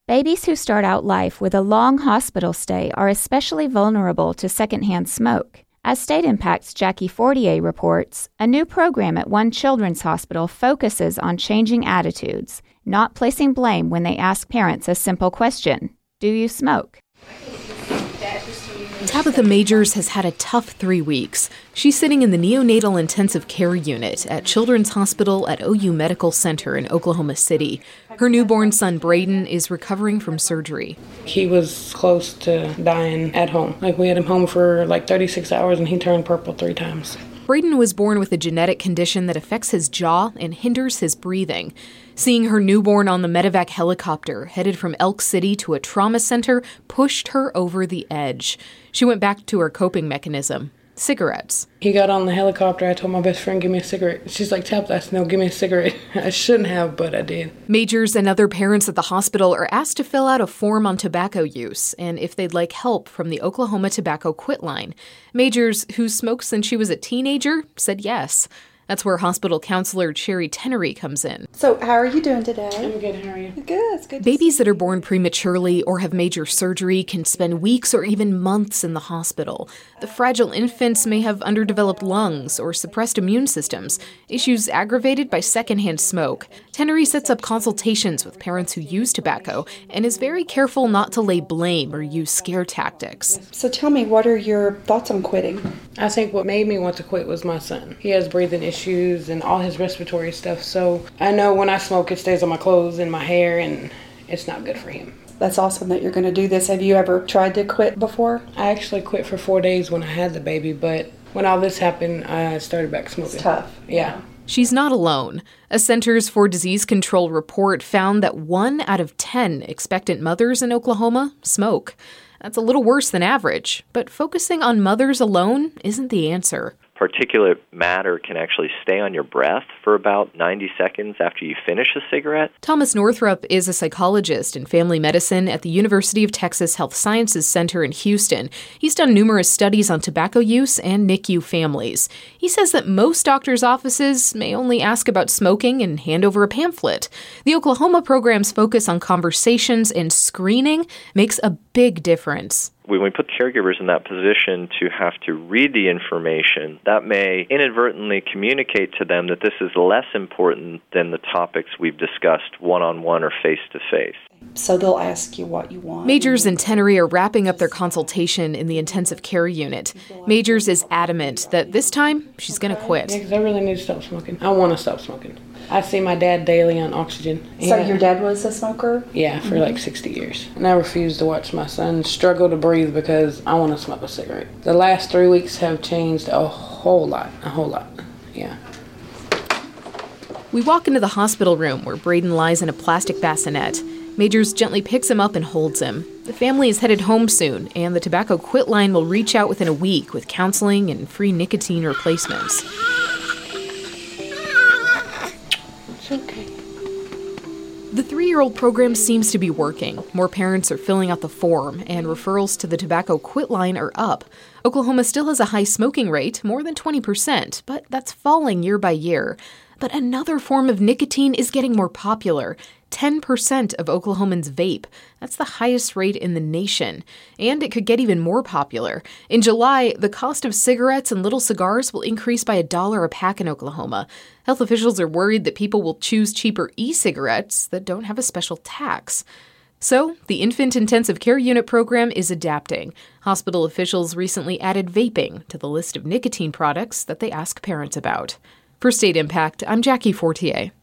Babies who start out life with a long hospital stay are especially vulnerable to secondhand smoke. As State Impact's Jackie Fortier reports, a new program at one children's hospital focuses on changing attitudes, not placing blame when they ask parents a simple question: do you smoke? Tabitha Majors has had a tough 3 weeks. She's sitting in the neonatal intensive care unit at Children's Hospital at OU Medical Center in Oklahoma City. Her newborn son, Braden, is recovering from surgery. He was close to dying at home. We had him home for 36 hours and he turned purple 3 times. Braden was born with a genetic condition that affects his jaw and hinders his breathing. Seeing her newborn on the medevac helicopter headed from Elk City to a trauma center pushed her over the edge. She went back to her coping mechanism: cigarettes. He got on the helicopter. I told my best friend, give me a cigarette. She's like, Tabitha, I said, no, give me a cigarette. I shouldn't have, but I did. Majors and other parents at the hospital are asked to fill out a form on tobacco use and if they'd like help from the Oklahoma Tobacco Quit Line. Majors, who smoked since she was a teenager, said yes. That's where hospital counselor Sherry Tenery comes in. So how are you doing today? I'm good. How are you? Good. It's good. Babies that are born prematurely or have major surgery can spend weeks or even months in the hospital. The fragile infants may have underdeveloped lungs or suppressed immune systems, issues aggravated by secondhand smoke. Tenery sets up consultations with parents who use tobacco and is very careful not to lay blame or use scare tactics. So tell me, what are your thoughts on quitting? I think what made me want to quit was my son. He has breathing issues and all his respiratory stuff, so I know when I smoke it stays on my clothes and my hair, and it's not good for him. That's awesome that you're going to do this. Have you ever tried to quit before? I actually quit for 4 days when I had the baby, but when all this happened, I started back smoking. It's tough. Yeah. She's not alone. A Centers for Disease Control report found that 1 out of 10 expectant mothers in Oklahoma smoke. That's a little worse than average, but focusing on mothers alone isn't the answer. Particulate matter can actually stay on your breath for about 90 seconds after you finish a cigarette. Thomas Northrup is a psychologist in family medicine at the University of Texas Health Sciences Center in Houston. He's done numerous studies on tobacco use and NICU families. He says that most doctors' offices may only ask about smoking and hand over a pamphlet. The Oklahoma program's focus on conversations and screening makes a big difference. When we put caregivers in that position to have to read the information, that may inadvertently communicate to them that this is less important than the topics we've discussed one-on-one or face-to-face. So they'll ask you what you want. Majors and Tenery are wrapping up their consultation in the intensive care unit. Majors is adamant that this time she's going to quit. Yeah, because I really need to stop smoking. I want to stop smoking. I see my dad daily on oxygen. So your dad was a smoker? Yeah, for 60 years. And I refuse to watch my son struggle to breathe because I want to smoke a cigarette. The last 3 weeks have changed a whole lot. Yeah. We walk into the hospital room where Braden lies in a plastic bassinet. Majors gently picks him up and holds him. The family is headed home soon, and the Tobacco Quit Line will reach out within a week with counseling and free nicotine replacements. It's okay. The 3-year-old program seems to be working. More parents are filling out the form, and referrals to the Tobacco Quit Line are up. Oklahoma still has a high smoking rate, more than 20%, but that's falling year by year. But another form of nicotine is getting more popular. 10% of Oklahomans vape. That's the highest rate in the nation. And it could get even more popular. In July, the cost of cigarettes and little cigars will increase by $1 a pack in Oklahoma. Health officials are worried that people will choose cheaper e-cigarettes that don't have a special tax. So, the Infant Intensive Care Unit program is adapting. Hospital officials recently added vaping to the list of nicotine products that they ask parents about. For State Impact, I'm Jackie Fortier.